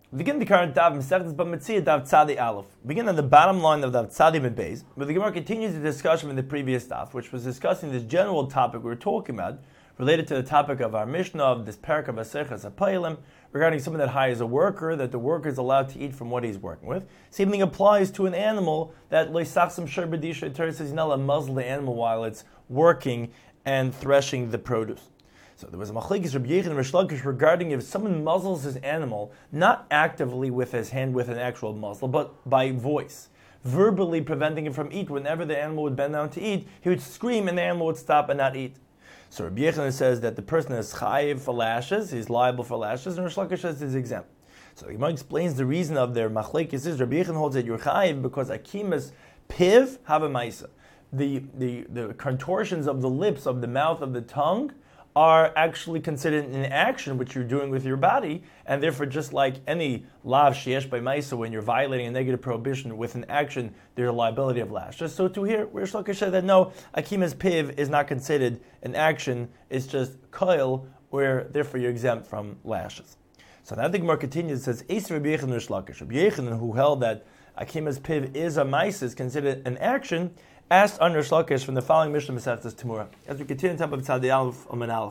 Begin the current Dav Masechtas B'Metzia Dav Tzadi Aleph. Begin on the bottom line of Dav Tzadi Mid Beis, but the Gemara continues the discussion from the previous Dav, which was discussing this general topic we were talking about, related to the topic of our Mishnah of this parak of Aseches HaPa'ilim, regarding someone that hires a worker, that the worker is allowed to eat from what he's working with. Same thing applies to an animal that Leisachsim Shor B'Disha, Torah says you're not allowed to muzzle the animal while it's working and threshing the produce. So there was a machlekes Rabbi Yechon and Rish Lakish regarding if someone muzzles his animal, not actively with his hand with an actual muzzle, but by voice, verbally preventing him from eat. Whenever the animal would bend down to eat, he would scream and the animal would stop and not eat. So Rabbi Yechon says that the person is chayiv for lashes, he's liable for lashes, and Rish Lakish says he's exempt. So the Gemara explains the reason of their machlekes is Rabbi Yechon holds that you're chayiv because akimas piv have a maisa. The contortions of the lips, of the mouth, of the tongue are actually considered an action which you're doing with your body, and therefore just like any lav sheyesh by maisa, when you're violating a negative prohibition with an action, there's a liability of lashes. So to here, Rish Lakish said that no, akimas piv is not considered an action, it's just koil, where therefore you're exempt from lashes. So now the Gemara continues, it says, Eis Rabbi Yechon Rish Lakish. Rabbi Yechon, who held that akimas piv is a maisa, is considered an action, asked on Rish Lakish from the following Mishnah Masechtas Temura. As we continue on top of Tzadi Aleph Amud Aleph.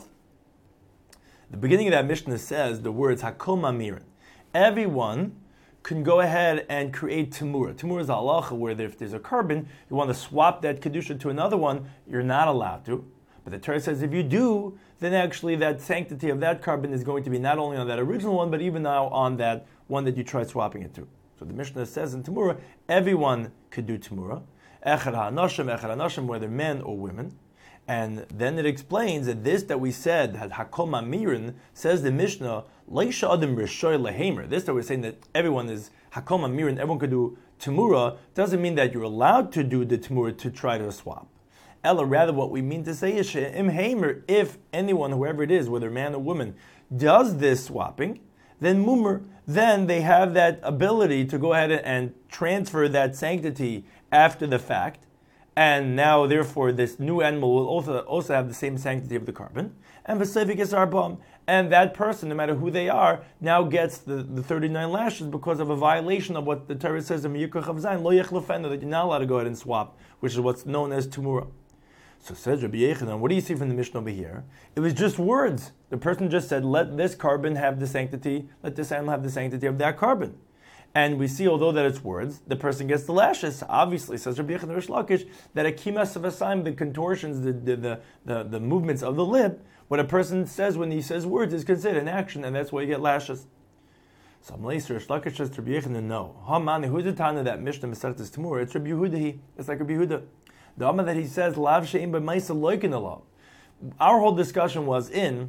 The beginning of that Mishnah says the words Hakol Mamirin. Everyone can go ahead and create Temura. Temura is a halacha where if there's a carbon, you want to swap that kedusha to another one, you're not allowed to. But the Torah says if you do, then actually that sanctity of that carbon is going to be not only on that original one, but even now on that one that you tried swapping it to. So the Mishnah says in Temura, everyone could do Temura. Echad ha'anashim, whether men or women. And then it explains that this that we said, had Hakol Mamirin, says the Mishnah, Leisha Adam Rishoy Lehamer. This that we're saying that everyone is Hakol Mamirin, everyone could do Temura, doesn't mean that you're allowed to do the Temura to try to swap. Ella, rather what we mean to say is Im Hamer, if anyone, whoever it is, whether man or woman, does this swapping, then Mummer, then they have that ability to go ahead and transfer that sanctity after the fact, and now therefore this new animal will also have the same sanctity of the carbon, and Vesevik is Arbam, and that person, no matter who they are, now gets the 39 lashes because of a violation of what the Torah says in Miyukach of Zayin, Lo Yechlefenu, that you're not allowed to go ahead and swap, which is what's known as Tumura. So says Rabbi Yechanan, what do you see from the Mishnah over here? It was just words. The person just said, let this carbon have the sanctity, let this animal have the sanctity of that carbon. And we see, although that it's words, the person gets the lashes. Obviously, says Rabbi Yechon Rish Lakish, that akimas of asayim, the contortions, the movements of the lip, what a person says when he says words is considered an action, and that's why you get lashes. So Rish Lakish says to Rabbi Yechon, no. Hamani, who's the Tana that Mishnah Masechtas Temura? It's Rabbi Yehuda. It's like Rabbi Yehuda. The Amma that he says, Lav she'im b'maisa loikin alav. Our whole discussion was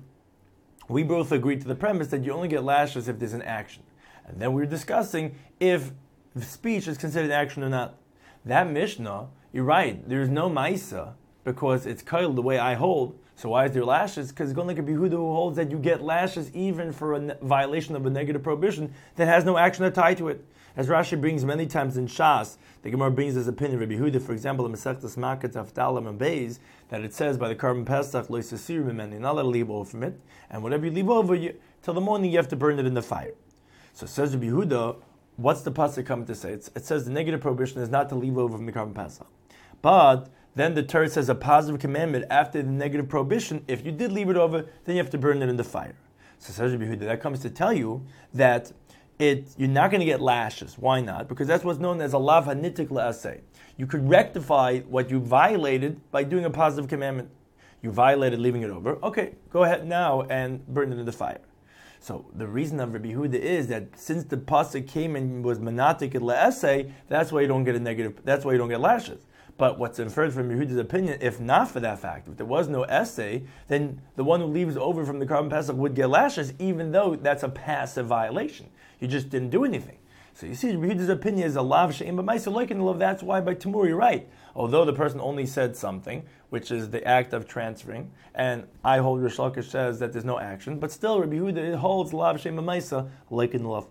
we both agreed to the premise that you only get lashes if there's an action. And then we were discussing if speech is considered action or not. That Mishnah, you're right, there's no maisa because it's kail the way I hold. So why is there lashes? Because it's going like a Behuda who holds that you get lashes even for a violation of a negative prohibition that has no action tied to it. As Rashi brings many times in Shas, the Gemara brings his opinion of Rabbi Yehuda, for example, in Masechtas Makkah Taftalim and Beis, that it says by the carbon Pesach, Lo Yisasiru Mimeni, you're not allowed to leave over from it, and whatever you leave over, till the morning you have to burn it in the fire. So it says Rabbi Yehuda, what's the pasuk coming to say? It says the negative prohibition is not to leave over from the carbon Pesach. But then the Torah says a positive commandment after the negative prohibition, if you did leave it over, then you have to burn it in the fire. So it says Rabbi Yehuda, that comes to tell you that you're not going to get lashes. Why not? Because that's what's known as a lav hanitik la'aseh. You could rectify what you violated by doing a positive commandment. You violated leaving it over. Okay, go ahead now and burn it in the fire. So the reason of Rabbi Yehuda is that since the pasuk came and was manatik la'aseh, that's why you don't get a negative. That's why you don't get lashes. But what's inferred from Yehuda's opinion, if not for that fact, if there was no essay, then the one who leaves over from the carbon pesach would get lashes, even though that's a passive violation. You just didn't do anything. So you see, Yehuda's opinion is a lav she'im b'maisa loikin alav. That's why by Temur you're right. Although the person only said something, which is the act of transferring, and I hold Rish Lakish says that there's no action, but still Rabbi Yehuda holds lav she'im b'maisa loikin alav.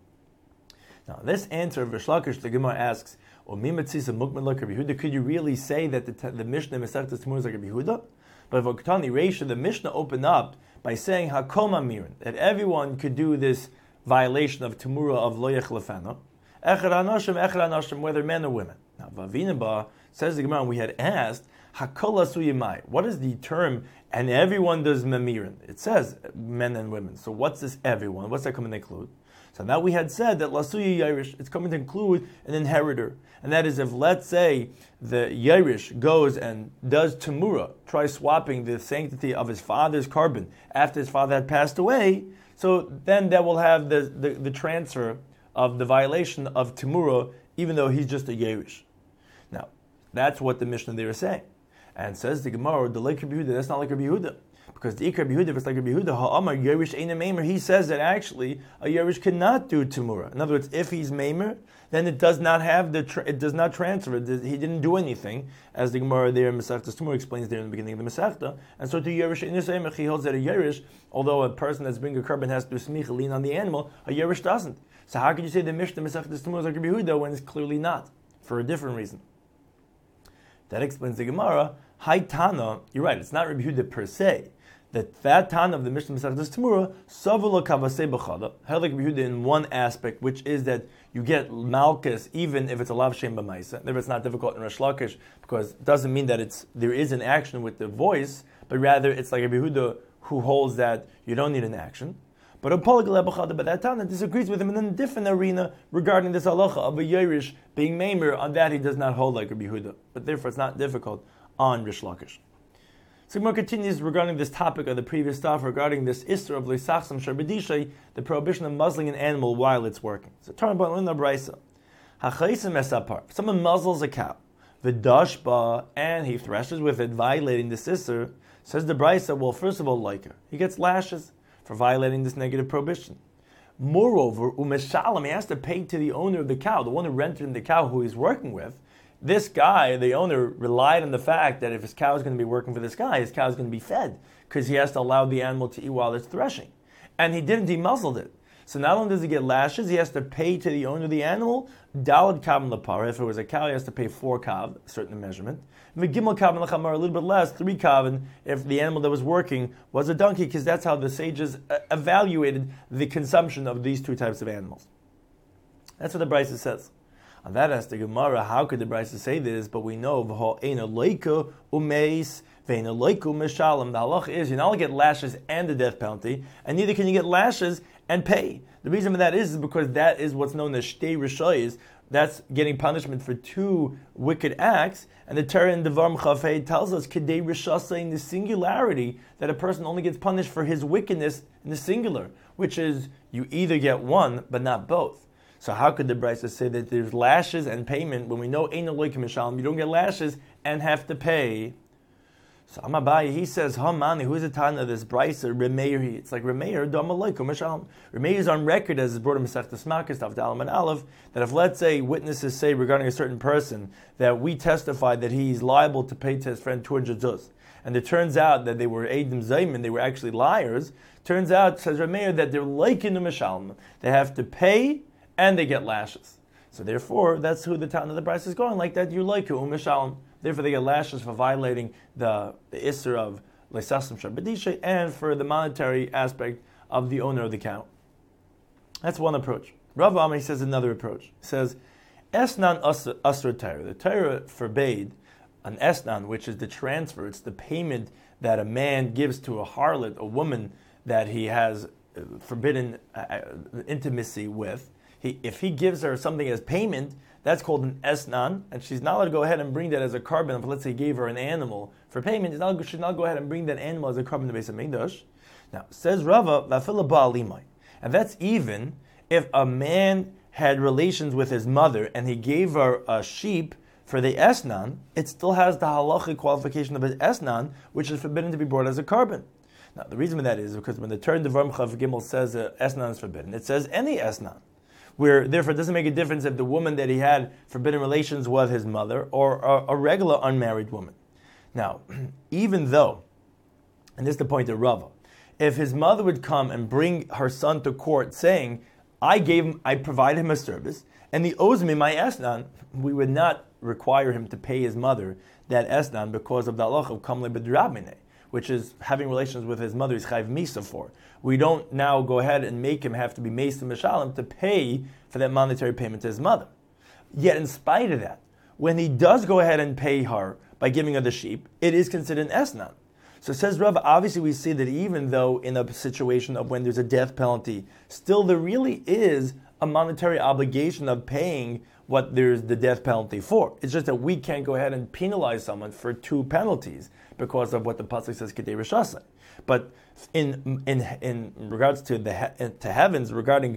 Now this answer of Rish Lakish, the Gemara asks, could you really say that the Mishnah Masechtas Temur is like Rabbi Yehuda? But V'Ktani Reisha, the Mishnah opened up by saying Hakol Mamirin, that everyone could do this violation of Temura of Lo Yechlefena. Echad Anoshim, whether men or women. Now, Vavinaba says the Gemara, we had asked, Hakol Asuyimai. What is the term, and everyone does Memirin? It says men and women. So what's this everyone? What's that coming to include? So now we had said that Lasuyi Yairish, it's coming to include an inheritor. And that is if, let's say, the Yairish goes and does Temura, tries swapping the sanctity of his father's carbon after his father had passed away, so then that will have the transfer of the violation of Temura, even though he's just a Yairish. Now, that's what the Mishnah there is saying. And says the Gemara, the like Rabbi Yehuda, that's not like Rabbi Yehuda. Because the Ikar Rabbi Yehuda, if it's like Rabbi Yehuda, Ha'amar Yerush Eina Meimer, he says that actually a Yerush cannot do Temura. In other words, if he's Meimer, then it does not have it does not transfer. He didn't do anything, as the Gemara there in Masechtas Temura explains there in the beginning of the Masechta. And so to Yerush Eina Meimer, he holds that a Yerush, although a person that's bringing a carbon has to do smicha lean on the animal, a Yerush doesn't. So how can you say the Mishnah Masechtas Temura is like Rabbi Yehuda when it's clearly not, for a different reason? That explains the Gemara. Hai Tana, you're right, it's not Rabbi Yehuda per se. That Tana of the Mishnah Masechtas Temura, Savula Kavasei B'chada, held like Rabbi Yehuda in one aspect, which is that you get Malkus even if it's a Lav Shem B'maisa. If it's not difficult in Resh Lakish, because it doesn't mean that there is an action with the voice, but rather it's like Rabbi Yehuda who holds that you don't need an action. But that Tana disagrees with him in a different arena regarding this halacha of a Yerush being Meimer. On that he does not hold like Rabbi Yehuda, but therefore it's not difficult on Rish Lakish. So Gemara continues regarding this topic of the previous stuff, regarding this Isra of Leisachsam Sharbedishay, the prohibition of muzzling an animal while it's working. So turn about in the Brisa. Hachaisim esapar. Someone muzzles a cow, the dashba, and he threshes with it, violating this Isra. Says the Brisa, well, first of all, like her, he gets lashes for violating this negative prohibition. Moreover, umeshalam, he has to pay to the owner of the cow, the one who rented him the cow who he's working with. This guy, the owner, relied on the fact that if his cow is going to be working for this guy, his cow is going to be fed, because he has to allow the animal to eat while it's threshing. And he didn't, he muzzled it. So not only does he get lashes, he has to pay to the owner of the animal, dalad kav lapara. If it was a cow, he has to pay 4 kav, a certain measurement. Gimel kav lachamar, a little bit less, 3 kav, if the animal that was working was a donkey, because that's how the sages evaluated the consumption of these 2 types of animals. That's what the Brisa says. On that as the Gemara, how could the Brisa say this? But we know v'ho'ena loika umeis ve'ena loika umeshalim. The halacha is you not only get lashes and the death penalty, and neither can you get lashes and pay. The reason for that is because that is what's known as shtei rishayis. That's getting punishment for 2 wicked acts. And the Torah in Devarim Chafei tells us kedei rishasa in the singularity that a person only gets punished for his wickedness in the singular, which is you either get one but not both. So how could the Brisa say that there's lashes and payment when we know Ein Elokim Mishalom, you don't get lashes and have to pay? So Amabai, he says, Hamani, who is the Tana of this Brisa? Remeir, it's like Remeir, Dom Elokim Mishalom. Remeir is on record as is brought in Masechtas Makkos, Daf Dalam and Aleph, that if let's say witnesses say regarding a certain person that we testify that he's liable to pay to his friend 200 zuz, and it turns out that they were Eidim Zayman, they were actually liars, turns out, says Remeir, that they're like in the Mishalom. They have to pay and they get lashes. So therefore, that's who the town of the Brisa is going, like that you like Mishalom. Therefore, they get lashes for violating the Isser of Leisachsam Sharbedishay and for the monetary aspect of the owner of the cow. That's one approach. Rav Amar says another approach. He says, Esnan Asr Torah. The Torah forbade an Esnan, which is the transfer, it's the payment that a man gives to a harlot, a woman that he has forbidden intimacy with. If he gives her something as payment, that's called an esnan, and she's not allowed to go ahead and bring that as a carbon. If let's say he gave her an animal for payment, she should not go ahead and bring that animal as a carbon to Beis Hamikdash. Now, says Rava, Vafila Ba'alimai, and that's even if a man had relations with his mother and he gave her a sheep for the esnan, it still has the halachic qualification of an esnan, which is forbidden to be brought as a carbon. Now, the reason for that is because when the Torah Devarim Chav Gimel says esnan is forbidden, it says any esnan, where therefore it doesn't make a difference if the woman that he had forbidden relations was his mother or a regular unmarried woman. Now, even though, and this is the point of Rava, if his mother would come and bring her son to court saying, I provided him a service, and he owes me my esnan, we would not require him to pay his mother that esnan because of the halach of kamle b'drabmine, which is having relations with his mother, is chayv misa for. We don't now go ahead and make him have to be mesa mishalem to pay for that monetary payment to his mother. Yet in spite of that, when he does go ahead and pay her by giving her the sheep, it is considered an esnan. So says Rav, obviously we see that even though in a situation of when there's a death penalty, still there really is a monetary obligation of paying what there's the death penalty for. It's just that we can't go ahead and penalize someone for two penalties because of what the pasuk says Kedei Rishasa. But in regards to to heavens, regarding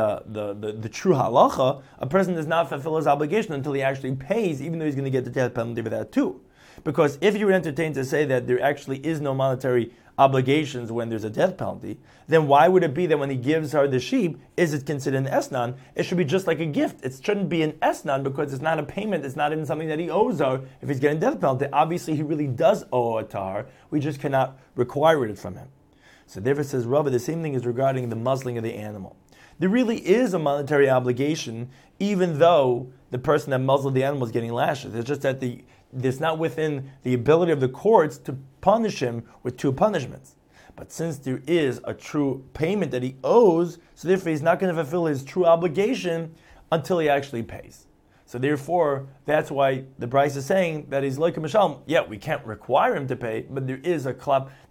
the true halacha, a person does not fulfill his obligation until he actually pays, even though he's going to get the death penalty for that too. Because if you were entertained to say that there actually is no monetary obligations when there's a death penalty, then why would it be that when he gives her the sheep, is it considered an esnan? It should be just like a gift. It shouldn't be an esnan because it's not a payment. It's not even something that he owes her if he's getting death penalty. Obviously, he really does owe it to her. We just cannot require it from him. So therefore says Rava, the same thing is regarding the muzzling of the animal. There really is a monetary obligation, even though the person that muzzled the animal is getting lashes. It's just that it's not within the ability of the courts to punish him with two punishments. But since there is a true payment that he owes, so therefore he's not going to fulfill his true obligation until he actually pays. So therefore, that's why the Bryce is saying that he's like a Mishalem. Yeah, we can't require him to pay, but there is an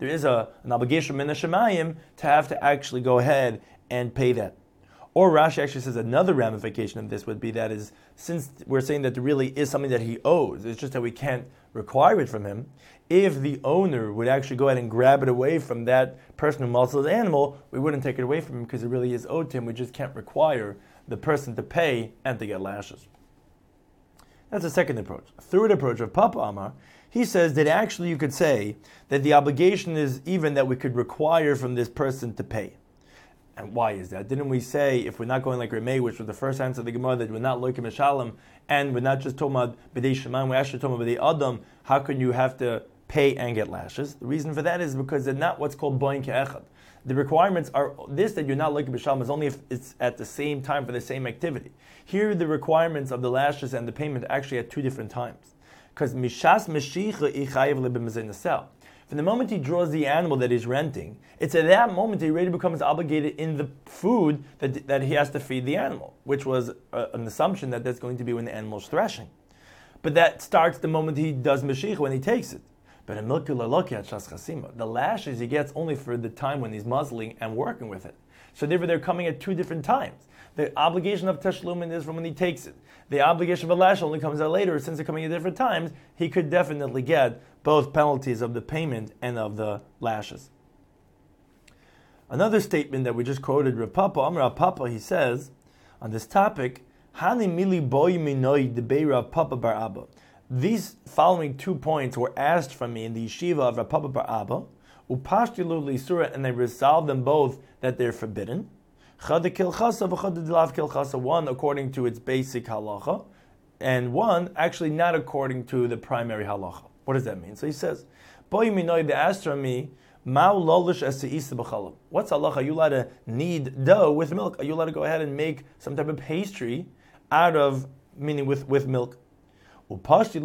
obligation min hashemayim to have to actually go ahead and pay that. Or Rashi actually says another ramification of this would be that is, since we're saying that there really is something that he owes, it's just that we can't require it from him. If the owner would actually go ahead and grab it away from that person who muzzled the animal, we wouldn't take it away from him because it really is owed to him. We just can't require the person to pay and to get lashes. That's the second approach. A third approach of Papa Amar, he says that actually you could say that the obligation is even that we could require from this person to pay. And why is that? Didn't we say, if we're not going like Rameh, which was the first answer of the Gemara, that we're not loikim mishalem, and we're not just talking about b'dei shemayim, we're actually talking about b'dei adam, how can you have to pay and get lashes? The reason for that is because they're not what's called boin ke'echad. The requirements are this, that you're not loikim mishalem, is only if it's at the same time for the same activity. Here, the requirements of the lashes and the payment are actually at two different times. Because mishas meshicha ichayev lebimazin. From the moment he draws the animal that he's renting, it's at that moment he already becomes obligated in the food that he has to feed the animal, which was an assumption that that's going to be when the animal's threshing. But that starts the moment he does meshicha, when he takes it. But in milkul aloki shas chasima, the lashes he gets only for the time when he's muzzling and working with it. So therefore they're coming at two different times. The obligation of teshlumin is from when he takes it. The obligation of a lash only comes out later. Since they're coming at different times, he could definitely get both penalties of the payment and of the lashes. Another statement that we just quoted, Rav Papa, Amar Rav Papa, he says, on this topic, Hani mili boy minoi debei Rav Papa bar Abba. These following 2 points were asked from me in the yeshiva of Rav Papa bar Abba, upashtilu l'isura, and I resolved them both that they're forbidden. One according to its basic halacha, and one actually not according to the primary halacha. What does that mean? So he says, Boy minoi, they asked from me, what's halacha? Are you allowed to knead dough with milk? Are you allowed to go ahead and make some type of pastry out of, meaning with milk? And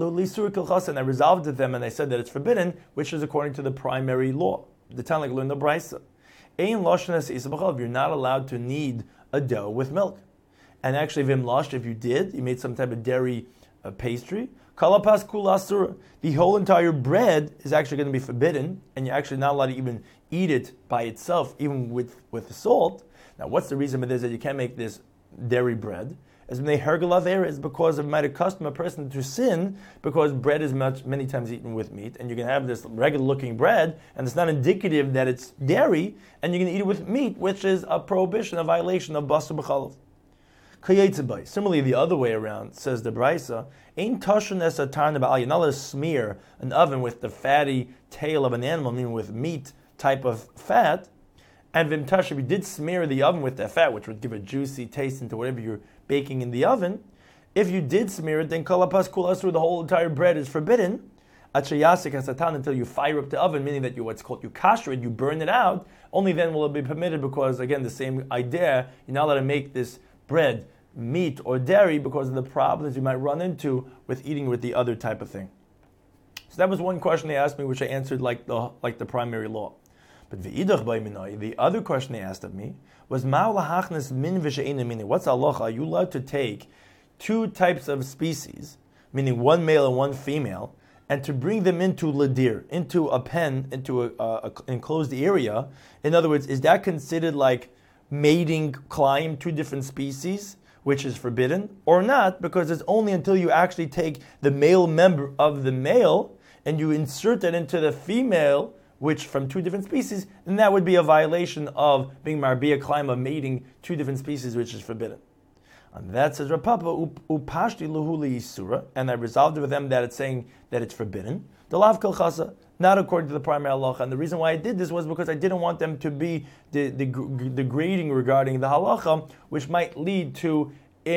I resolved to them and I said that it's forbidden, which is according to the primary law. The time like learn the Brisa. You're not allowed to knead a dough with milk. And actually, if you did, you made some type of dairy pastry, the whole entire bread is actually going to be forbidden, and you're actually not allowed to even eat it by itself, even with the salt. Now, what's the reason for this, that you can't make this dairy bread? As when they hergelaver is because it might accustom a person to sin, because bread is many times eaten with meat, and you're going to have this regular-looking bread, and it's not indicative that it's dairy, and you're going to eat it with meat, which is a prohibition, a violation of basar b'chalav. Similarly, the other way around, says the Brisa, ain't tashin es atarna ba'al. You're not allowed to smear an oven with the fatty tail of an animal, meaning with meat type of fat. And vimtash, if you did smear the oven with that fat, which would give a juicy taste into whatever you're baking in the oven, if you did smear it, then kalapas kul asur, the whole entire bread is forbidden. Until you fire up the oven, meaning that you kasher it, you burn it out. Only then will it be permitted, because again, the same idea, you're not allowed to make this bread meat or dairy because of the problems you might run into with eating with the other type of thing. So that was one question they asked me, which I answered like the primary law. But the other question they asked of me was, what's halacha? Are you allowed to take two types of species, meaning one male and one female, and to bring them into ladir, into a pen, into a enclosed area? In other words, is that considered like mating climb two different species, which is forbidden, or not? Because it's only until you actually take the male member of the male and you insert it into the female, which from two different species, then that would be a violation of being marbia climb, of mating two different species, which is forbidden. And that says Rav Papa, upashti luhuli yisura, and I resolved it with them that it's saying that it's forbidden. The lav kol chasa, not according to the primary halacha. And the reason why I did this was because I didn't want them to be degrading regarding the halacha, which might lead to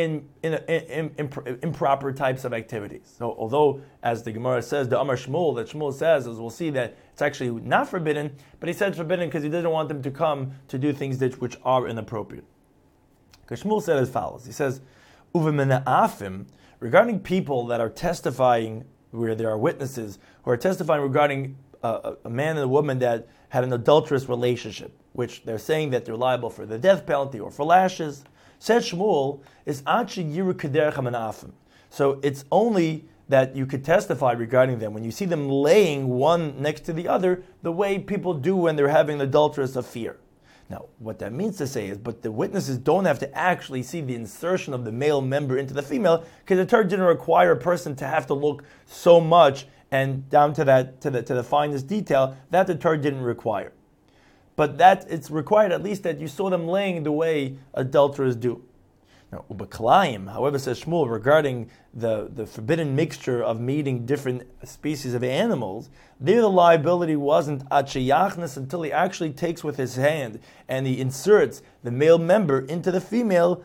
improper types of activities. So although, as the Gemara says, the Amar Shmuel, that Shmuel says, as we'll see, that it's actually not forbidden, but he said it's forbidden because he didn't want them to come to do things which are inappropriate. Because Shmuel said as follows, he says, Uvemena'afim, regarding people that are testifying, where there are witnesses who are testifying regarding a man and a woman that had an adulterous relationship, which they're saying that they're liable for the death penalty or for lashes. Said Shmuel, is Achi Yiru Kederech HaMena'afim. So it's only that you could testify regarding them when you see them laying one next to the other, the way people do when they're having an adulterous affair. Now, what that means to say is, but the witnesses don't have to actually see the insertion of the male member into the female, because the Torah didn't require a person to have to look so much and down to the finest detail. That the Torah didn't require. But that it's required at least that you saw them laying the way adulterers do. Now, ubaklayim, however, says Shmuel, regarding the forbidden mixture of meeting different species of animals, there the liability wasn't achayachnas until he actually takes with his hand and he inserts the male member into the female,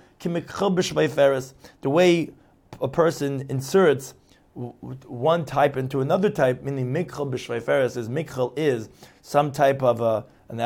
the way a person inserts one type into another type, meaning mikchal b'shveiferes, is mikchal is some type of an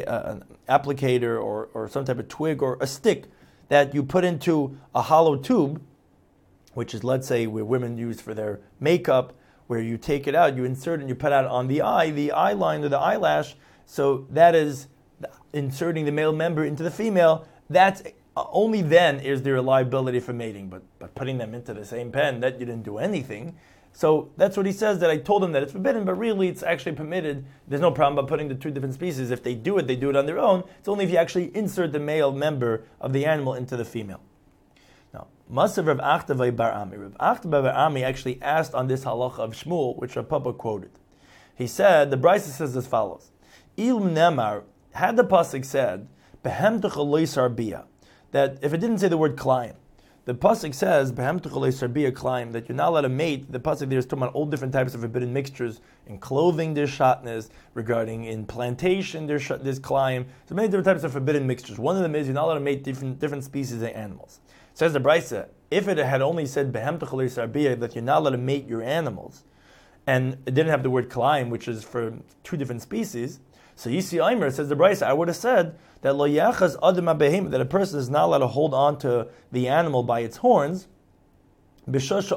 applicator or some type of twig or a stick that you put into a hollow tube, which is, let's say, where women use for their makeup, where you take it out, you insert it, and you put it on the eye line or the eyelash. So that is inserting the male member into the female. That's only then is there a liability for mating, but putting them into the same pen, that you didn't do anything. So that's what he says, that I told him that it's forbidden, but really it's actually permitted. There's no problem about putting the two different species. If they do it on their own. It's only if you actually insert the male member of the animal into the female. Now, Masav Rav Achtavai Bar Ami. Rav Achtavai Bar Ami actually asked on this halacha of Shmuel, which Rav Papa quoted. He said, the Brisa says as follows, Ilm Nemar, had the pasuk said, Behem Techaloi Sarbia, that if it didn't say the word climb, the pasuk says, "Behem tuchalei sarbia climb," that you're not allowed to mate. The pasuk there is talking about all different types of forbidden mixtures. In clothing, there's shatnez. Regarding in plantation, there's climb. So many different types of forbidden mixtures. One of them is you're not allowed to mate different species of animals. Says the Brisa, if it had only said "Behem tuchalei sarbia," that you're not allowed to mate your animals, and it didn't have the word climb, which is for two different species. So Yisi Aimer, says the Brisa, I would have said that lo yachaz adam behem, that a person is not allowed to hold on to the animal by its horns, at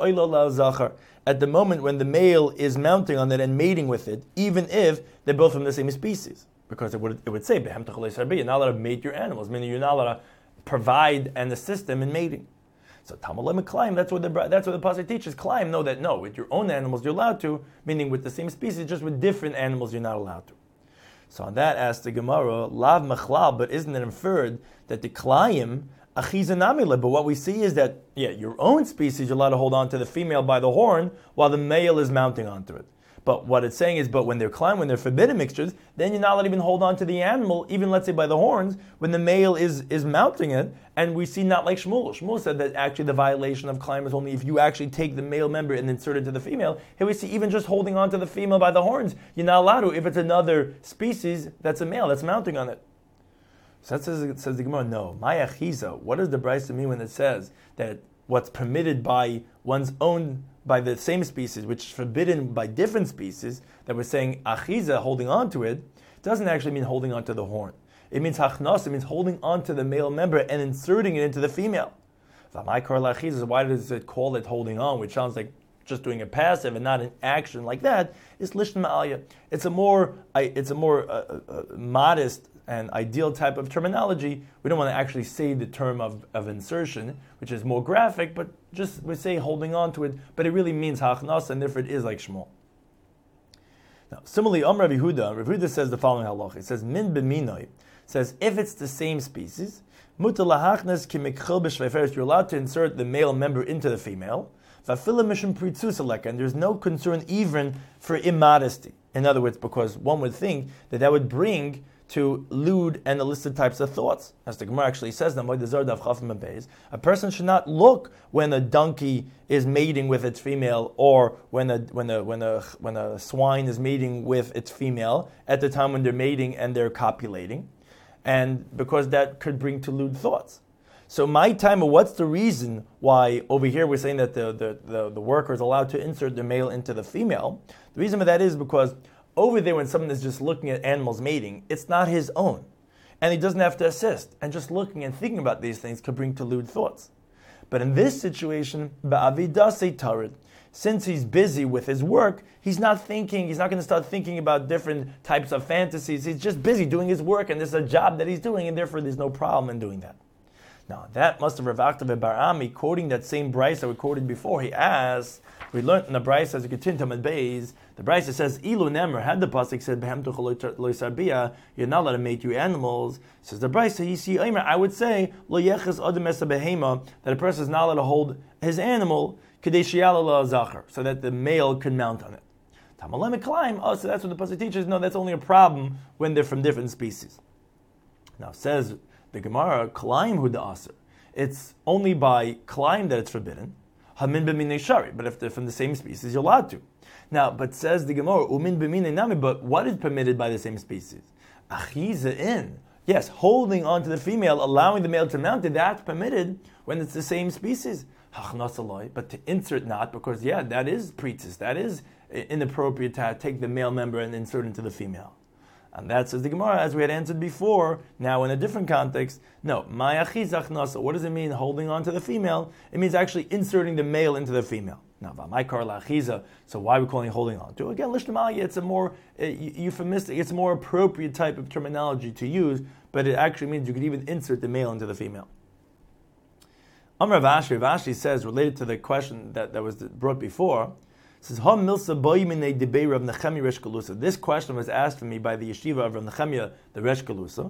the moment when the male is mounting on it and mating with it, even if they're both from the same species, because it would say behem techolei sarbi, you're not allowed to mate your animals, meaning you're not allowed to provide and assist them in mating. So Tamalem climb, that's what the pasuk teaches. Climb, no, with your own animals you're allowed to, meaning with the same species, just with different animals you're not allowed to. So on that, asked the Gemara, lav machlal, but isn't it inferred that the klayim achizanamile? But what we see is that, your own species you're allowed to hold on to the female by the horn while the male is mounting onto it. But what it's saying is, but when they're forbidden mixtures, then you're not allowed to even hold on to the animal, even let's say by the horns, when the male is mounting it. And we see not like Shmuel. Shmuel said that actually the violation of climb is only if you actually take the male member and insert it to the female. Here we see even just holding on to the female by the horns, you're not allowed to if it's another species that's a male that's mounting on it. So that says the Gemara, no. Maya chiza, what does the Brisa mean when it says that what's permitted by one's own, by the same species, which is forbidden by different species, that we're saying achiza, holding on to it, doesn't actually mean holding on to the horn. It means hachnas, it means holding on to the male member and inserting it into the female. Why does it call it holding on, which sounds like just doing a passive and not an action like that, is lishn ma'alya. It's a more modest and ideal type of terminology. We don't want to actually say the term of insertion, which is more graphic, but just we say holding on to it, but it really means hachnas, and therefore it is like Shmuel. Now, similarly, Rav Yehuda says the following halacha. It says, min b'minoi, says if it's the same species, mutar lahachnas ki mikchil b'shveiferes, you're allowed to insert the male member into the female, v'afila mishum pritzusalek, and there's no concern even for immodesty. In other words, because one would think that would bring to lewd and illicit types of thoughts. As the Gemara actually says, a person should not look when a donkey is mating with its female, or when a swine is mating with its female at the time when they're mating and they're copulating, and because that could bring to lewd thoughts. So my time, what's the reason why over here we're saying that the worker is allowed to insert the male into the female? The reason for that is because over there, when someone is just looking at animals mating, it's not his own. And he doesn't have to assist. And just looking and thinking about these things could bring to lewd thoughts. But in this situation, ba'avidase tarid, since he's busy with his work, he's not going to start thinking about different types of fantasies. He's just busy doing his work, and there's a job that he's doing, and therefore there's no problem in doing that. Now, that must have Rav Akhtave Bar Ami, quoting that same brayso that we quoted before. He asks, we learned in the brayso as we continue to Beis, the brayso says, Ilu Nemer, had the pasuk said, Behem tuchel lo sarbia, you're not allowed to mate you animals. Says the brayso, you see, I would say, lo yeches adam esa behema, that a person is not allowed to hold his animal, kadei sheyala la zachar, so that the male can mount on it. Tamalem climb, so that's what the pasuk teaches. No, that's only a problem when they're from different species. Now, says the Gemara, Kalaim hu da'aser. It's only by Kalaim that it's forbidden. Hamin b'minei shari. But if they're from the same species, you're allowed to. Now, but says the Gemara, Umin b'minei nami, but what is permitted by the same species? Achiza in. Yes, holding on to the female, allowing the male to mount it, that's permitted when it's the same species. But to insert not, because that is pretis, that is inappropriate to take the male member and insert into the female. And that says the Gemara, as we had answered before, now in a different context. No, ma'achiz achnasa. What does it mean, holding on to the female? It means actually inserting the male into the female. Now, v'maikar la'achiza. So why are we calling holding on to? Again, lishtamaya, it's a more euphemistic, it's a more appropriate type of terminology to use, but it actually means you could even insert the male into the female. Rav Ashi says, related to the question that was brought before, says, this question was asked for me by the yeshiva of Rav Nechemia, the Resh Galusa,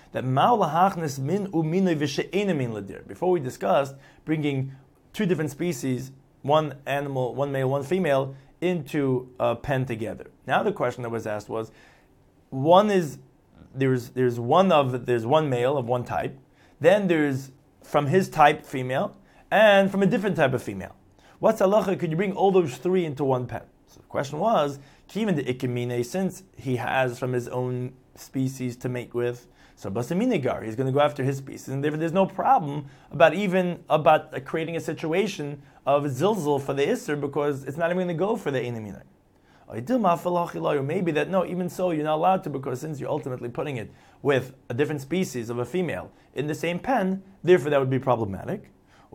that before we discussed bringing two different species, one animal, one male, one female, into a pen together. Now the question that was asked was, there's one male of one type, then there's from his type female, and from a different type of female. What's halacha? Could you bring all those three into one pen? So the question was, Kivan de ikimine, since he has from his own species to mate with, so basaminigar, he's going to go after his species, and therefore there's no problem about creating a situation of zilzal for the isser, because it's not even going to go for the inamine. Or maybe that, no, even so, you're not allowed to, because since you're ultimately putting it with a different species of a female in the same pen, therefore that would be problematic.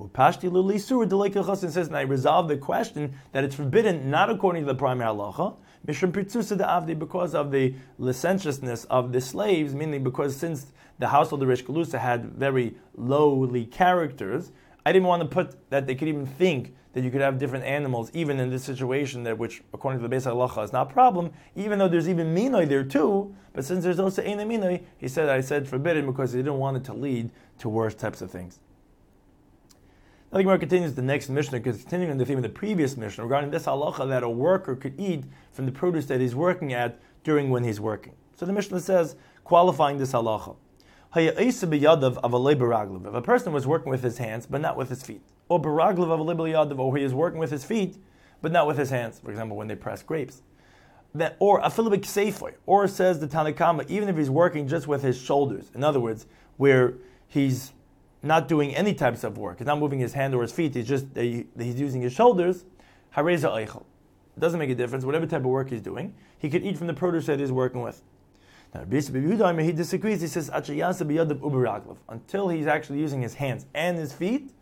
And says, and I resolved the question that it's forbidden not according to the primary halacha, because of the licentiousness of the slaves, meaning because since the household of Resh Galusa had very lowly characters, I didn't want to put that they could even think that you could have different animals, even in this situation, which according to the Beis Halacha is not a problem, even though there's even minoi there too, but since there's also ein minoi, I said forbidden because he didn't want it to lead to worse types of things. Now the Gemara continues the next Mishnah, because continuing on the theme of the previous Mishnah, regarding this halacha that a worker could eat from the produce that he's working at during when he's working. So the Mishnah says, qualifying this halacha, if a person was working with his hands, but not with his feet, or or he is working with his feet, but not with his hands, for example, when they press grapes, or or says the Tanakama, even if he's working just with his shoulders, in other words, where he's not doing any types of work, he's not moving his hand or his feet, he's using his shoulders, it doesn't make a difference, whatever type of work he's doing, he could eat from the produce that he's working with. Now, he disagrees. He says, until he's actually using his hands and his feet,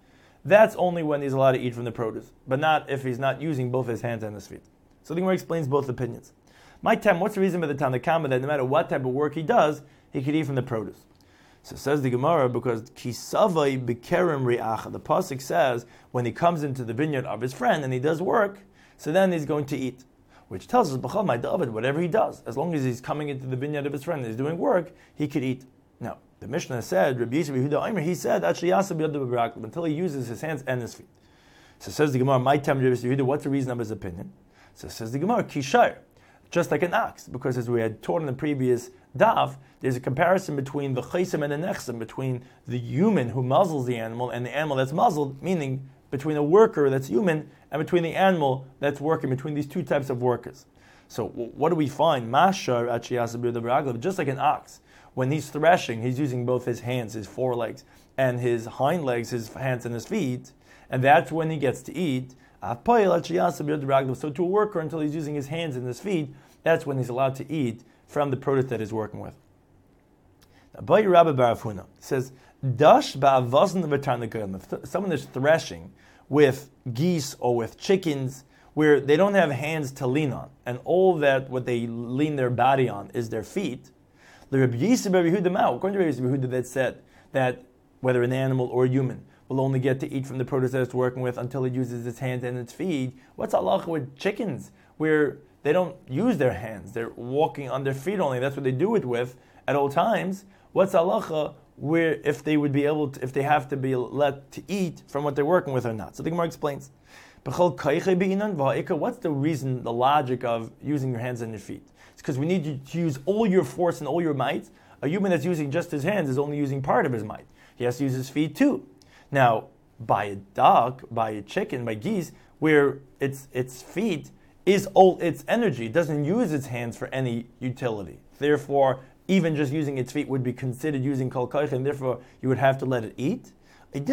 that's only when he's allowed to eat from the produce, but not if he's not using both his hands and his feet. So the Gemara explains both opinions. My time, what's the reason by the Tanna Kama that no matter what type of work he does, he could eat from the produce? So says the Gemara, because kisavai bekerem riacha. The pasuk says when he comes into the vineyard of his friend and he does work, so then he's going to eat. Which tells us, b'chal my David, whatever he does, as long as he's coming into the vineyard of his friend and he's doing work, he could eat. Now, the Mishnah said, Rabbi Yisrael Yehuda Omer, he said, until he uses his hands and his feet. So says the Gemara, my time, Rabbi Yisrael Yehuda, what's the reason of his opinion? So says the Gemara, kishar, just like an ox, because as we had taught in the previous daf, there's a comparison between the chaysim and the nechsim, between the human who muzzles the animal and the animal that's muzzled, meaning between a worker that's human and between the animal that's working, between these two types of workers. So what do we find? Mashar just like an ox, when he's threshing, he's using both his hands, his forelegs, and his hind legs, his hands and his feet, and that's when he gets to eat. So to a worker, until he's using his hands and his feet, that's when he's allowed to eat from the produce that he's working with. Abaye Rabbi Barafuna says, Dash if someone is threshing with geese or with chickens where they don't have hands to lean on, and all that what they lean their body on is their feet, the Rabbi Yisrael Yehuda, according to Rabbi Yisrael Yehuda, that said that whether an animal or a human will only get to eat from the produce that it's working with until it uses its hands and its feet. What's halacha with chickens where they don't use their hands, they're walking on their feet only, that's what they do it with at all times? What's halacha where if they would be able to, if they have to be let to eat from what they're working with or not? So the Gemara explains, what's the reason, the logic of using your hands and your feet? It's because we need you to use all your force and all your might. A human that's using just his hands is only using part of his might. He has to use his feet too. Now, by a duck, by a chicken, by geese, where its feet is all its energy, it doesn't use its hands for any utility. Therefore, even just using its feet would be considered using kol koich, and therefore you would have to let it eat. Maybe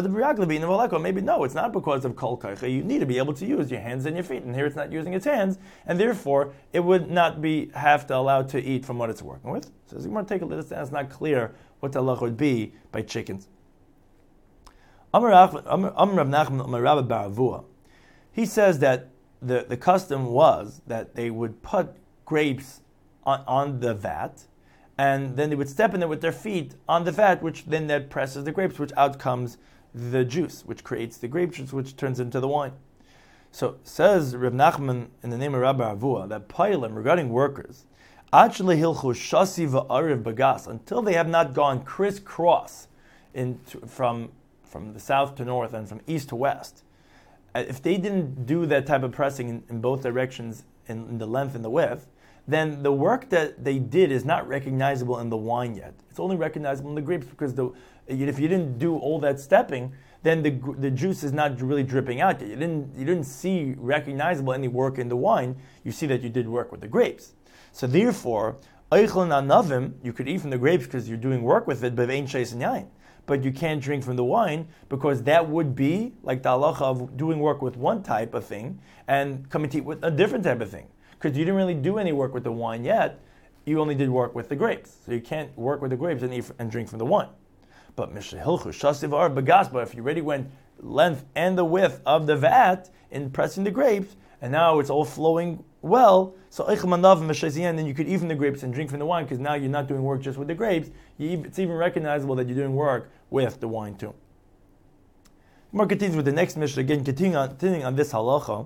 no, it's not because of kol koich. You need to be able to use your hands and your feet, and here it's not using its hands, and therefore it would not have to allow to eat from what it's working with. So as you want to take a look, it's not clear what the halacha would be by chickens. He says that the custom was that they would put grapes on the vat, and then they would step in it with their feet on the vat, which then that presses the grapes, which out comes the juice, which creates the grape juice, which turns into the wine. So says Reb Nachman in the name of Rabbi Avua that Pailim regarding workers, until they have not gone crisscross from the south to north and from east to west. If they didn't do that type of pressing in both directions, in the length and the width, then the work that they did is not recognizable in the wine yet. It's only recognizable in the grapes, because if you didn't do all that stepping, then the juice is not really dripping out yet. You didn't see recognizable any work in the wine. You see that you did work with the grapes. So therefore, you could eat from the grapes because you're doing work with it, but you can't drink from the wine, because that would be like the halacha of doing work with one type of thing and coming to eat with a different type of thing. Because you didn't really do any work with the wine yet, you only did work with the grapes. So you can't work with the grapes and eat and drink from the wine. But if you already went length and the width of the vat in pressing the grapes, and now it's all flowing well, so then you could eat from the grapes and drink from the wine, because now you're not doing work just with the grapes. It's even recognizable that you're doing work with the wine too. More continues with the next Mishnah, again continuing on this halacha.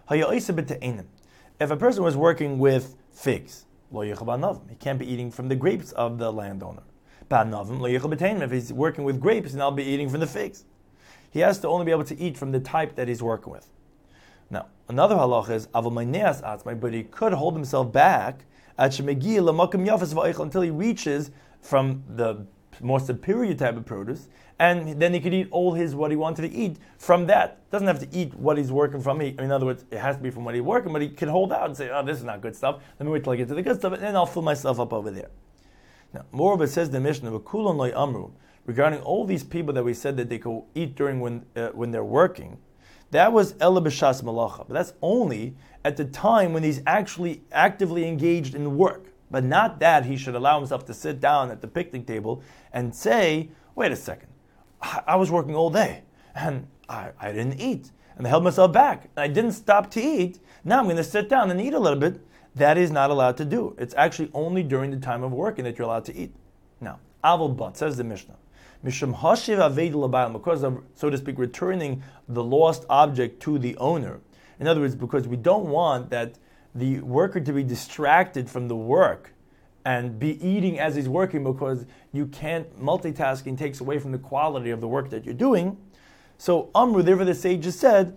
If a person was working with figs, he can't be eating from the grapes of the landowner. If he's working with grapes, then I'll be eating from the figs. He has to only be able to eat from the type that he's working with. Now, another halacha is but he could hold himself back until he reaches from the more superior type of produce, and then he could eat all what he wanted to eat from that. Doesn't have to eat what he's working from. In other words, it has to be from what he's working, but he can hold out and say, oh, this is not good stuff. Let me wait till I get to the good stuff, and then I'll fill myself up over there. Now, moreover, it says the Mishnah, regarding all these people that we said that they could eat during when they're working, that was Ela B'Shas Malacha. But that's only at the time when he's actually actively engaged in work. But not that he should allow himself to sit down at the picnic table and say, wait a second, I was working all day. and I didn't eat, and I held myself back, and I didn't stop to eat. Now I'm going to sit down and eat a little bit. That is not allowed to do. It's actually only during the time of working that you're allowed to eat. Now, Aval Bat, says the Mishnah, Mishum Hashiv Aved L'Bayil, because of, so to speak, returning the lost object to the owner. In other words, because we don't want that the worker to be distracted from the work and be eating as he's working, because you can't, multitasking takes away from the quality of the work that you're doing. So Amru, therefore the sages said,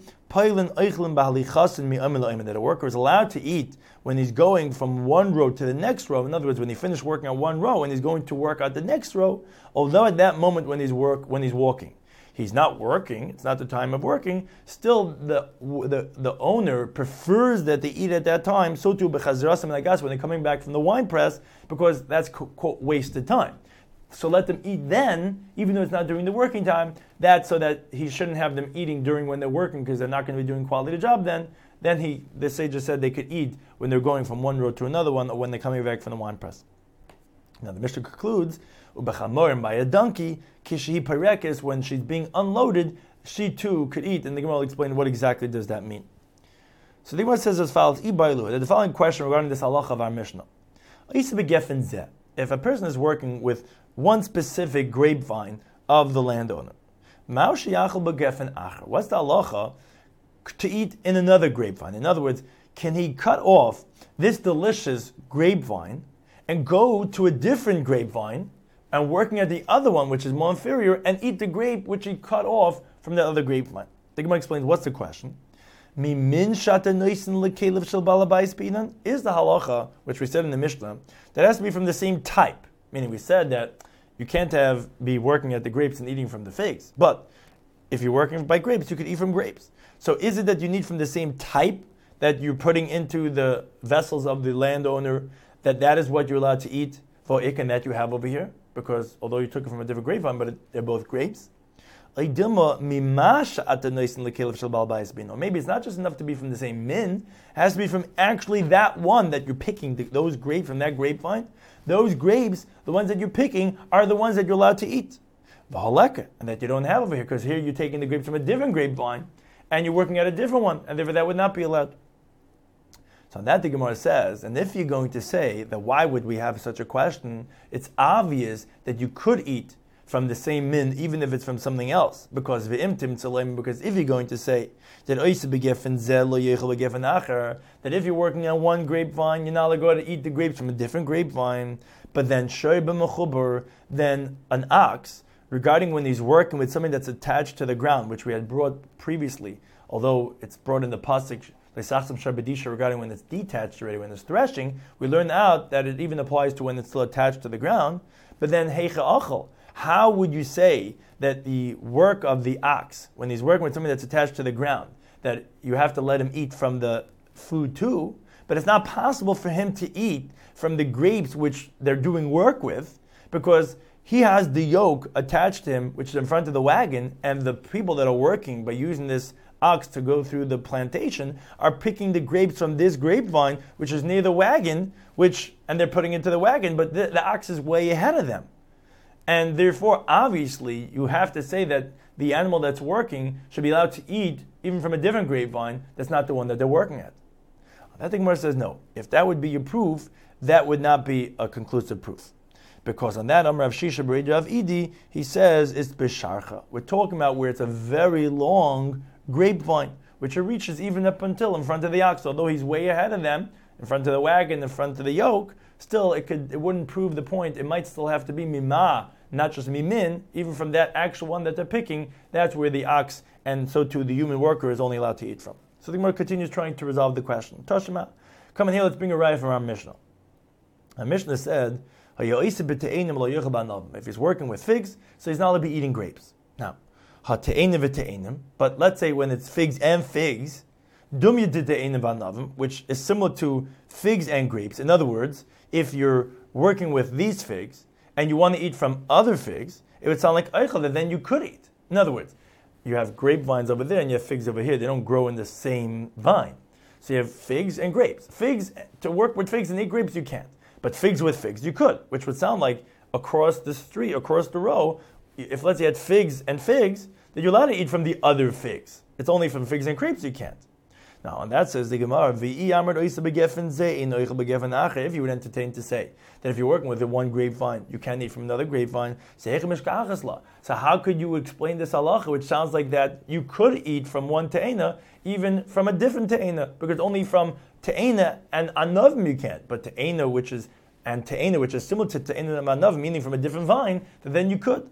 that a worker is allowed to eat when he's going from one row to the next row. In other words, when he finished working on one row and he's going to work at the next row, although at that moment when he's walking, he's not working, it's not the time of working, still the owner prefers that they eat at that time, so too b'chazrasim lagas, when they're coming back from the wine press, because that's quote wasted time. So let them eat then, even though it's not during the working time. That's so that he shouldn't have them eating during when they're working, because they're not going to be doing quality job then. Then the sage just said they could eat when they're going from one row to another one, or when they're coming back from the wine press. Now the Mishnah concludes, Ubechamorim, by a donkey, kishihi parekis, when she's being unloaded, she too could eat. And the Gemara will explain what exactly does that mean. So the Gemara says as follows, that the following question regarding this halacha of our Mishnah. If a person is working with one specific grapevine of the landowner, what's the halacha to eat in another grapevine? In other words, can he cut off this delicious grapevine and go to a different grapevine and working at the other one, which is more inferior, and eat the grape which he cut off from the other grapevine? The Gemara explains, what's the question? Is the halacha, which we said in the Mishnah, that has to be from the same type? Meaning we said that you can't be working at the grapes and eating from the figs. But if you're working by grapes, you could eat from grapes. So is it that you need from the same type that you're putting into the vessels of the landowner, that is what you're allowed to eat for ikan that you have over here? Because although you took it from a different grapevine, but they're both grapes. Or maybe it's not just enough to be from the same min, it has to be from actually that one that you're picking, those grapes from that grapevine. Those grapes, the ones that you're picking, are the ones that you're allowed to eat. And that you don't have over here, because here you're taking the grapes from a different grapevine, and you're working at a different one, and therefore that would not be allowed. So on that the Gemara says, and if you're going to say that why would we have such a question, it's obvious that you could eat from the same min, even if it's from something else. Because if you're going to say that if you're working on one grapevine, you're not allowed to eat the grapes from a different grapevine, but then then an ox, regarding when he's working with something that's attached to the ground, which we had brought previously, although it's brought in the pasuk regarding when it's detached already, when it's threshing, we learned out that it even applies to when it's still attached to the ground. But then heicha achal, how would you say that the work of the ox, when he's working with something that's attached to the ground, that you have to let him eat from the food too, but it's not possible for him to eat from the grapes which they're doing work with, because he has the yoke attached to him, which is in front of the wagon, and the people that are working by using this ox to go through the plantation are picking the grapes from this grapevine, which is near the wagon, and they're putting it into the wagon, but the ox is way ahead of them. And therefore, obviously, you have to say that the animal that's working should be allowed to eat even from a different grapevine that's not the one that they're working at. That the Gemara says no. If that would be your proof, that would not be a conclusive proof. Because on that, Amar Rav Shisha B'Reid Rav Idi, he says it's Bisharcha. We're talking about where it's a very long grapevine, which it reaches even up until in front of the ox. Although he's way ahead of them, in front of the wagon, in front of the yoke, still it wouldn't prove the point. It might still have to be mimah, not just mimin, even from that actual one that they're picking. That's where the ox, and so too the human worker, is only allowed to eat from. So the Gemara continues trying to resolve the question. Tashima, come in here, let's bring a raya from our Mishnah. Our Mishnah said, if he's working with figs, so he's not allowed to be eating grapes. Now, but let's say when it's figs and figs, which is similar to figs and grapes. In other words, if you're working with these figs and you want to eat from other figs, it would sound like eichel, that then you could eat. In other words, you have grapevines over there and you have figs over here. They don't grow in the same vine. So you have figs and grapes. Figs, to work with figs and eat grapes, you can't. But figs with figs, you could, which would sound like across the street, across the row, if let's say you had figs and figs, that you're allowed to eat from the other figs. It's only from figs and grapes you can't. Now, and that says the Gemara, if you would entertain to say that if you're working with the one grapevine, you can't eat from another grapevine, so how could you explain this halacha, which sounds like that you could eat from one te'ena, even from a different te'ena, because only from te'ena and anavim you can't, but te'ena which is similar to te'ena and anavim, meaning from a different vine, then you could.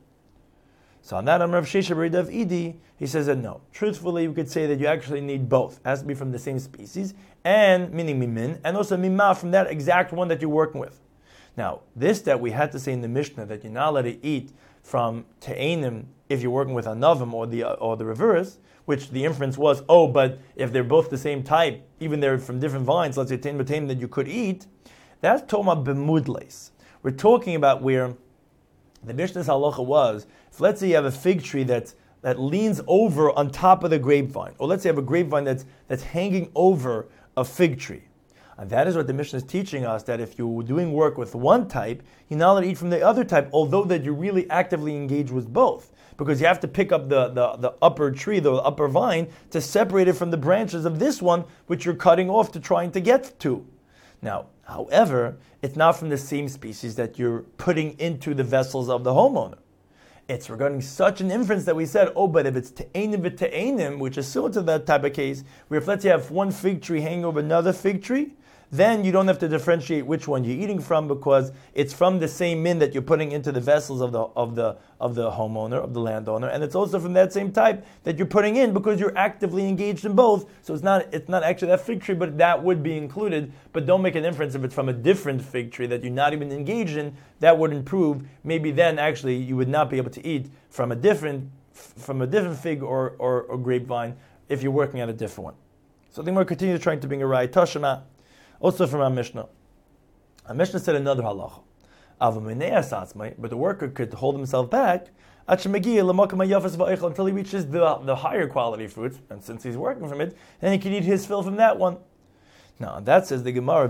So on that, Rav Shesha Bar of Idi, he says that no. Truthfully, we could say that you actually need both. It has to be from the same species, and meaning mimin, and also mimah from that exact one that you're working with. Now, this that we had to say in the Mishnah that you're not allowed to eat from te'enim if you're working with anavim or the reverse, which the inference was, but if they're both the same type, even they're from different vines, let's say te'en b'te'en that you could eat, that's toma b'mudles. We're talking about where the Mishnah's halacha was, if let's say you have a fig tree that leans over on top of the grapevine, or let's say you have a grapevine that's hanging over a fig tree. And that is what the Mishnah is teaching us, that if you're doing work with one type, you're not allowed to eat from the other type, although that you're really actively engaged with both. Because you have to pick up the upper tree, the upper vine, to separate it from the branches of this one, which you're cutting off to trying to get to. Now, however, it's not from the same species that you're putting into the vessels of the homeowner. It's regarding such an inference that we said, but if it's te'enim v'te'enim, which is similar to that type of case, where if let's say you have one fig tree hanging over another fig tree, then you don't have to differentiate which one you're eating from, because it's from the same min that you're putting into the vessels of the homeowner, of the landowner, and it's also from that same type that you're putting in because you're actively engaged in both. So it's not actually that fig tree, but that would be included. But don't make an inference if it's from a different fig tree that you're not even engaged in. That wouldn't prove. Maybe then actually you would not be able to eat from a different fig or grapevine if you're working at a different one. So I think we'll continue trying to bring a raya tashema. Also from our Mishnah. Our Mishnah said another halacha. But the worker could hold himself back until he reaches the higher quality fruits, and since he's working from it, then he can eat his fill from that one. Now, that says the Gemara,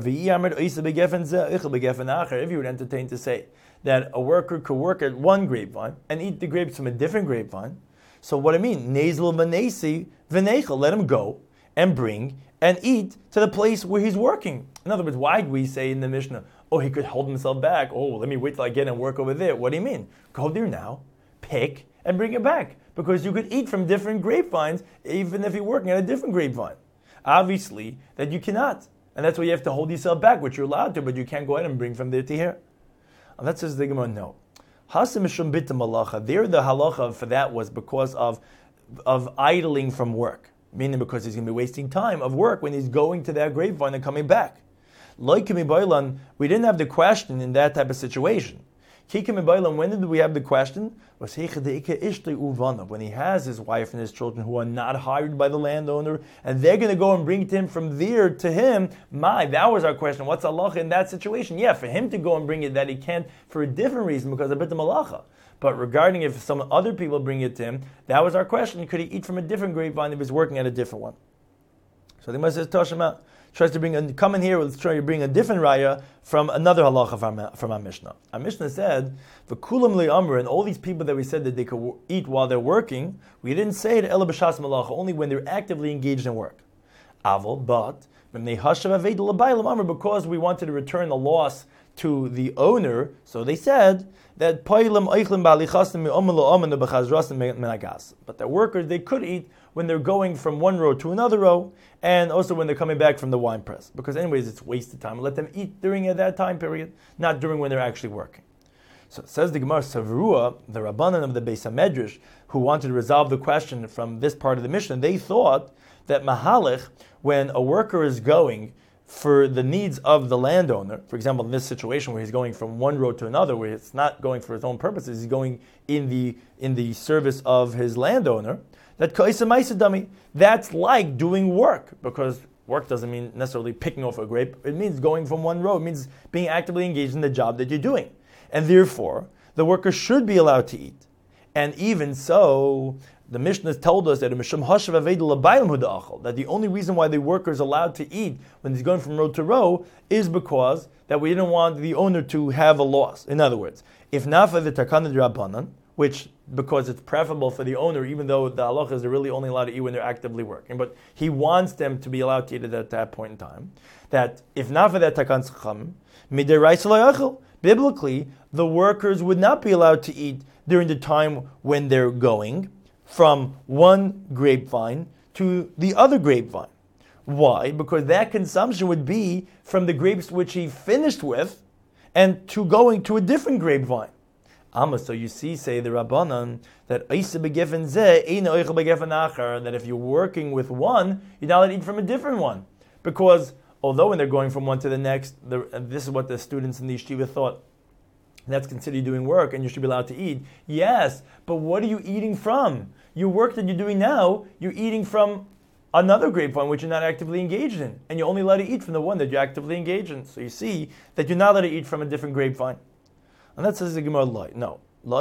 if you would entertain to say that a worker could work at one grapevine and eat the grapes from a different grapevine, so what I mean, let him go and bring and eat to the place where he's working. In other words, why do we say in the Mishnah, he could hold himself back, let me wait till I get and work over there? What do you mean? Go there now, pick, and bring it back. Because you could eat from different grapevines, even if you're working at a different grapevine. Obviously, that you cannot. And that's why you have to hold yourself back, which you're allowed to, but you can't go ahead and bring from there to here. And that says the Gemara, no. Hasim mishum bita malacha. There the halacha for that was because of idling from work. Meaning because he's going to be wasting time of work when he's going to that grapevine and coming back. Like Kimibaylan, we didn't have the question in that type of situation. When did we have the question? Was when he has his wife and his children who are not hired by the landowner, and they're going to go and bring to him from there to him. That was our question. What's halacha in that situation? Yeah, for him to go and bring it, that he can't for a different reason because of bit of malacha. But regarding if some other people bring it to him, that was our question. Could he eat from a different grapevine if he's working at a different one? So the Gemara says, Toshima tries to come in here, let's try to bring a different raya from another halacha from our Mishnah. Our Mishnah said, V'kulam li'amr, and all these people that we said that they could eat while they're working, we didn't say it ela b'shas malacha, only when they're actively engaged in work. Aval, but, because we wanted to return the loss to the owner, so they said that but the workers, they could eat when they're going from one row to another row, and also when they're coming back from the wine press. Because anyways, it's wasted time. Let them eat during that time period, not during when they're actually working. So it says the Gemara, Savrua, the Rabbanan of the Beis HaMedrash, who wanted to resolve the question from this part of the Mishnah, they thought that mahalech, when a worker is going for the needs of the landowner, for example, in this situation where he's going from one road to another, where it's not going for his own purposes, he's going in the service of his landowner, that kaisa maisa dummy, that's like doing work, because work doesn't mean necessarily picking off a grape. It means going from one road. It means being actively engaged in the job that you're doing. And therefore, the worker should be allowed to eat. And even so, the Mishnah told us that the only reason why the worker is allowed to eat when he's going from row to row is because that we didn't want the owner to have a loss. In other words, if not for the takana d'Rabbanan, which because it's preferable for the owner, even though the halacha is they're really only allowed to eat when they're actively working, but he wants them to be allowed to eat it at that point in time. That if not for that takan chachamim, midiraisa lo yachol. Biblically, the workers would not be allowed to eat during the time when they're going from one grapevine to the other grapevine. Why? Because that consumption would be from the grapes which he finished with and to going to a different grapevine. So you see, say the Rabbanan, that that if you're working with one, you're not allowed to eat from a different one. Because although when they're going from one to the next, this is what the students in the yeshiva thought, that's considered doing work and you should be allowed to eat. Yes, but what are you eating from? Your work that you're doing now, you're eating from another grapevine which you're not actively engaged in. And you're only allowed to eat from the one that you're actively engaged in. So you see that you're not allowed to eat from a different grapevine. And that says the Gemara, no.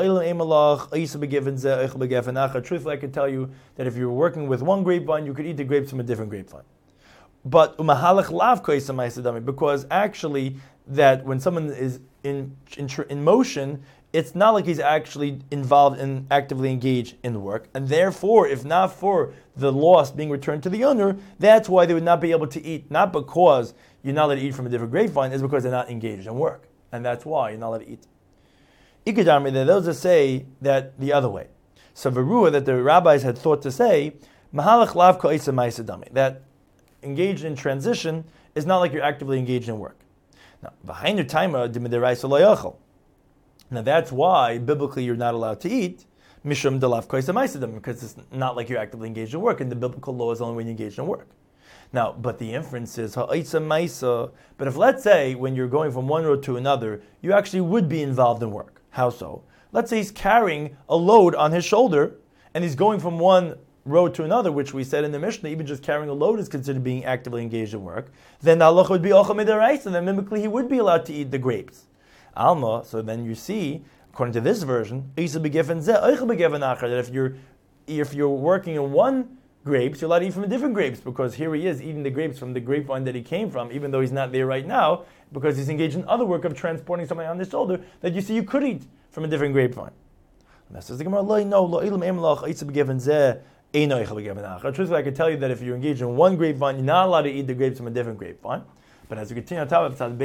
Truthfully, I can tell you that if you're working with one grapevine, you could eat the grapes from a different grapevine. But because actually that when someone is in motion, it's not like he's actually involved and actively engaged in the work. And therefore, if not for the loss being returned to the owner, that's why they would not be able to eat. Not because you're not allowed to eat from a different grapevine, it's because they're not engaged in work. And that's why you're not allowed to eat. Ikadami, those that say that the other way. So Verua, that the rabbis had thought to say, Mahalach lav ka'isa ma'isa, that engaged in transition is not like you're actively engaged in work. Now, v'hainu taima d'midiraisa lo yachol. Now that's why biblically you're not allowed to eat mishum delav ka'isa ma'isa, because it's not like you're actively engaged in work, and the biblical law is only when you're engaged in work. Now, but the inference is ha'isa ma'isa. But if let's say when you're going from one road to another, you actually would be involved in work. How so? Let's say he's carrying a load on his shoulder, and he's going from one road to another, which we said in the Mishnah, even just carrying a load is considered being actively engaged in work. Then the halacha would be ocha midaraisa, and then biblically he would be allowed to eat the grapes. Alma, so then you see, according to this version, that if you're working in one grapes, you're allowed to eat from different grapes, because here he is eating the grapes from the grapevine that he came from, even though he's not there right now, because he's engaged in other work of transporting somebody on his shoulder, that you see you could eat from a different grapevine. And that says the Gemara, truthfully, I can tell you that if you're engaged in one grapevine, you're not allowed to eat the grapes from a different grapevine. But as we continue on top of it,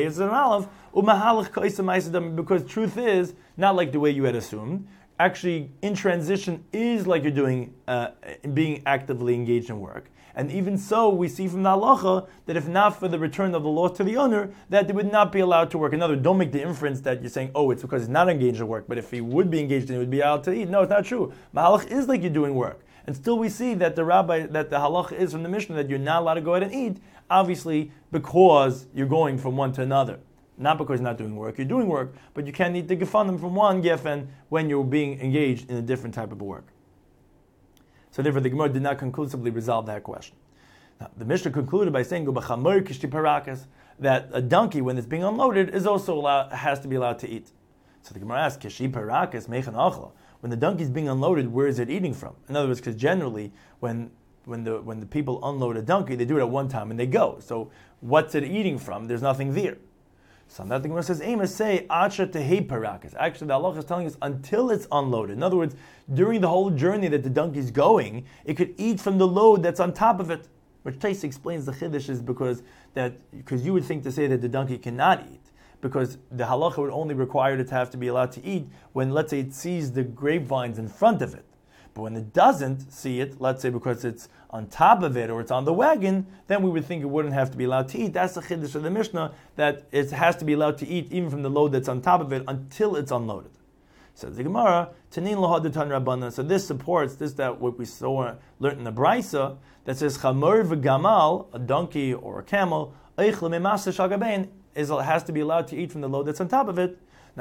because truth is, not like the way you had assumed, actually in transition is like you're doing, being actively engaged in work. And even so, we see from the halacha that if not for the return of the loss to the owner, that they would not be allowed to work. In other words, don't make the inference that you're saying, it's because he's not engaged in work, but if he would be engaged in it, he would be allowed to eat. No, it's not true. Mahalach is like you're doing work. And still we see that the halacha is from the Mishnah that you're not allowed to go ahead and eat, obviously because you're going from one to another. Not because you're not doing work, you're doing work, but you can't eat the gefanim from one gefen when you're being engaged in a different type of work. So therefore the Gemara did not conclusively resolve that question. Now, the Mishnah concluded by saying that a donkey, when it's being unloaded, is also has to be allowed to eat. So the Gemara asks, when the donkey is being unloaded, where is it eating from? In other words, because generally when the people unload a donkey, they do it at one time and they go. So what's it eating from? There's nothing there. So that the Gemara says, say acha tehei parakas. Actually, the halacha is telling us until it's unloaded. In other words, during the whole journey that the donkey's going, it could eat from the load that's on top of it. Which Tais explains the chiddush is because you would think to say that the donkey cannot eat, because the halacha would only require it to have to be allowed to eat when, let's say, it sees the grapevines in front of it. But when it doesn't see it, let's say because it's on top of it or it's on the wagon, then we would think it wouldn't have to be allowed to eat. That's the chiddush of the Mishnah, that it has to be allowed to eat even from the load that's on top of it until it's unloaded. So the Gemara, Tanin lahadatan Rabbanan. So this supports that what we learned in the Brisa that says Chamor v'gamal, a donkey or a camel, has to be allowed to eat from the load that's on top of it. Now,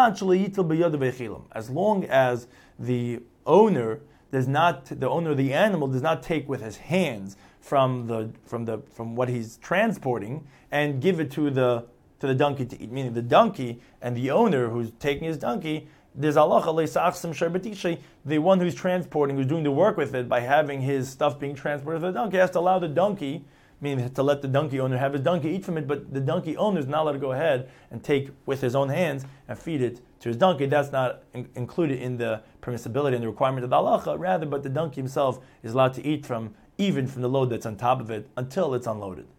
as long as the owner of the animal does not take with his hands from what he's transporting and give it to the donkey to eat, meaning the donkey and the owner who's taking his donkey, there's halacha the one who's transporting, who's doing the work with it by having his stuff being transported to the donkey, has to allow the donkey meaning to let the donkey owner have his donkey eat from it, but the donkey owner is not allowed to go ahead and take with his own hands and feed it to his donkey. That's not included in the permissibility and the requirement of the halacha, rather, but the donkey himself is allowed to eat from, even from the load that's on top of it, until it's unloaded.